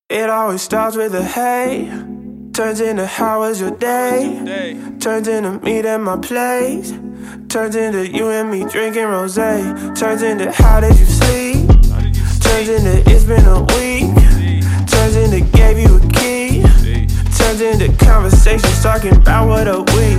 It always starts with a hey, turns into how was your day, turns into meet at my place, turns into you and me drinking rosé, turns into how did you sleep, turns into it's been a week, turns into gave you a key, turns into conversations talking about what a week.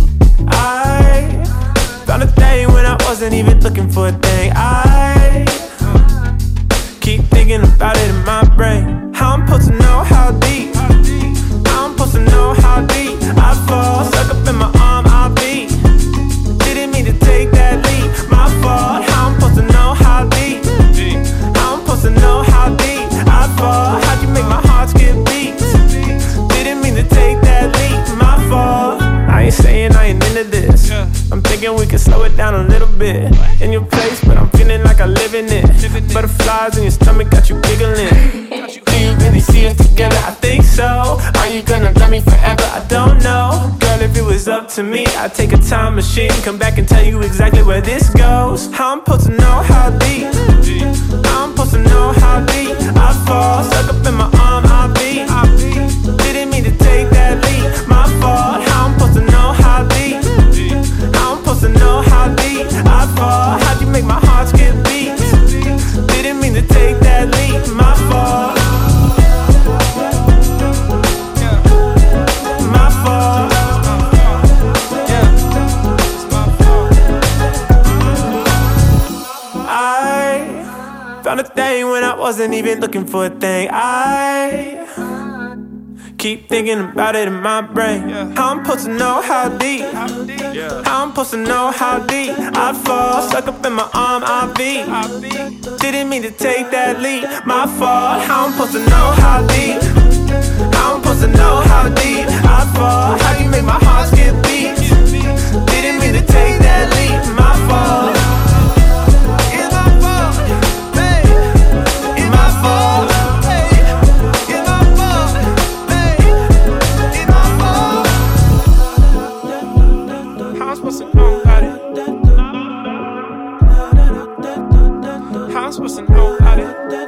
I found a thing when I wasn't even looking for a thing. I keep thinking about it in my brain. How I'm supposed to know how deep, how I'm supposed to know how deep I fall, stuck up in my arm, I'll be. Didn't mean to take that leap, my fault. How I'm supposed to know how deep, how I'm supposed to know how deep I fall. How'd you make my heart skip beats? Didn't mean to take that leap, my fault. I ain't saying I ain't into this, I'm thinking we can slow it down a little bit. In your place, but I'm feeling like I live in it. Butterflies in your stomach got you giggling. Do you really see us together? I think so. Are you gonna love me forever? I don't know. Girl, if it was up to me, I'd take a time machine, come back and tell you exactly where this goes. How I'm supposed to know how deep, how I'm supposed to know how deep I fall, stuck up in my arm, I'll be. Didn't mean to take that leap, my fault. How I'm supposed to know how deep, how I'm supposed to know how deep I fall. How'd you make my heart skip beats? Didn't mean to take that leap, my fault. My fault. I found a thing when I wasn't even looking for a thing. I keep thinking about it in my brain. How I'm supposed to know how deep, how I'm supposed to know how deep I fall, stuck up in my arm, I'll be. Didn't mean to take that leap, my fault. How I'm supposed to know how deep, how I'm supposed to know how deep I fall. How you make my heart skip beats? Didn't mean to take that leap, my fault. It's my fault, hey. It's my fault, hey. It's my fault, hey. It's my fault. How I'm supposed to know about it? How I'm supposed to know about it?